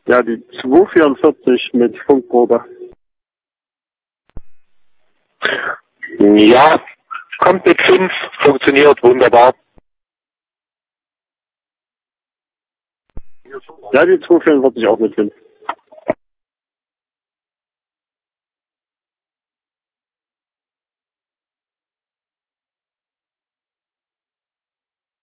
Ja, die 244 mit Funkprobe. Ja, kommt mit 5, funktioniert wunderbar. Ja, die 244 auch mit 5.